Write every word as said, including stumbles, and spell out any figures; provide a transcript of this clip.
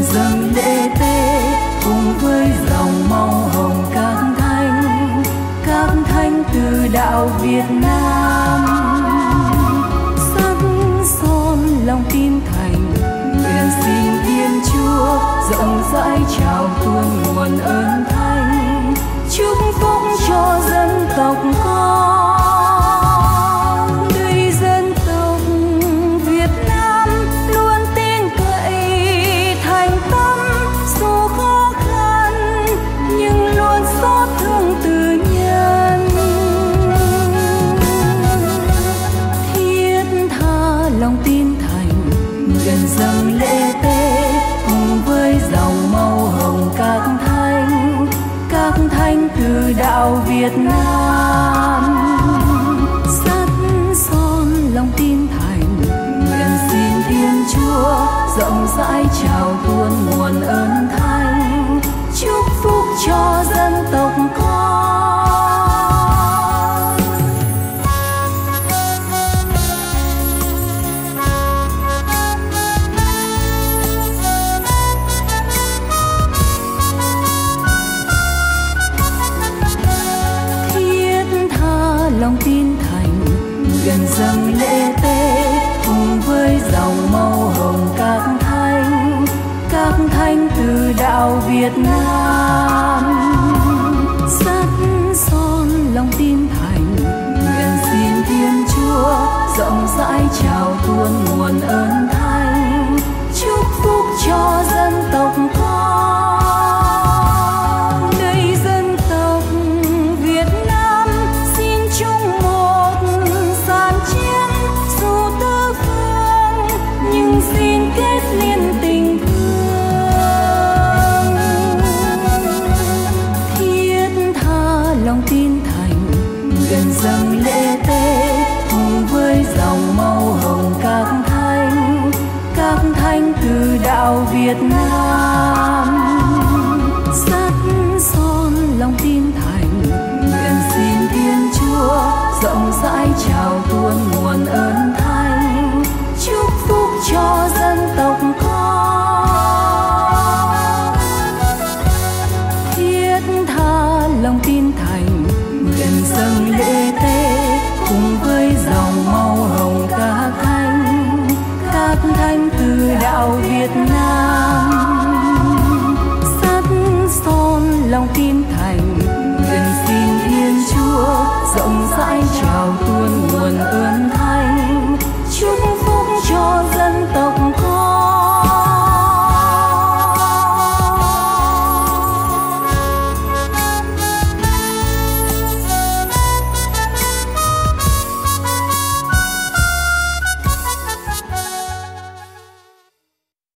dâng lễ tế cùng với dòng máu hồng các thánh, các thánh từ đạo Việt Nam. Sắc son lòng tin thành, nguyện xin Thiên Chúa rộng rãi trào tuôn nguồn ơn thánh, chúc phúc cho dân tộc con. Đây dân tộc Việt Nam luôn tin cậy thành tâm, dù khó khăn nhưng luôn xót thương từ nhân. Thiết tha lòng tin thành, nguyện dâng lễ tế cùng với dòng máu hồng các thánh, các thánh từ đạo Việt Nam. Sắc son lòng tin thành, nguyện xin Thiên Chúa rộng rãi trào tuôn nguồn ơn thánh, chúc phúc cho dân tộc con. Lòng tin thành, nguyện dâng lễ tế cùng với dòng máu hồng các thánh, các thánh từ đạo Việt Nam. Sắc son lòng tin thành, nguyện xin Thiên Chúa rộng rãi trào tuôn nguồn ơn thánh, chúc phúc cho dân tộc con. Đây dân tộc Việt Nam xin chung một sàn chiến, dù tư phương nhưng xin kết liên tình thương. Thiết tha lòng tin thành, nguyện dâng lễ tế cùng với dòng máu hồng các thánh, các thánh từ đạo Việt Nam. Sắc son lòng tin thành, nguyện xin Thiên Chúa rộng rãi trào tuôn nguồn ơn thánh, chúc phúc cho dân tộc con. Thiết tha lòng tin thành, nguyện dâng lễ tế cùng với dòng máu hồng các thánh, các thánh từ đạo Việt Nam. Sắc son lòng tin thành, nguyện xin Thiên Chúa rộng rãi trào tuôn nguồn ơn thánh, chúc phúc cho dân tộc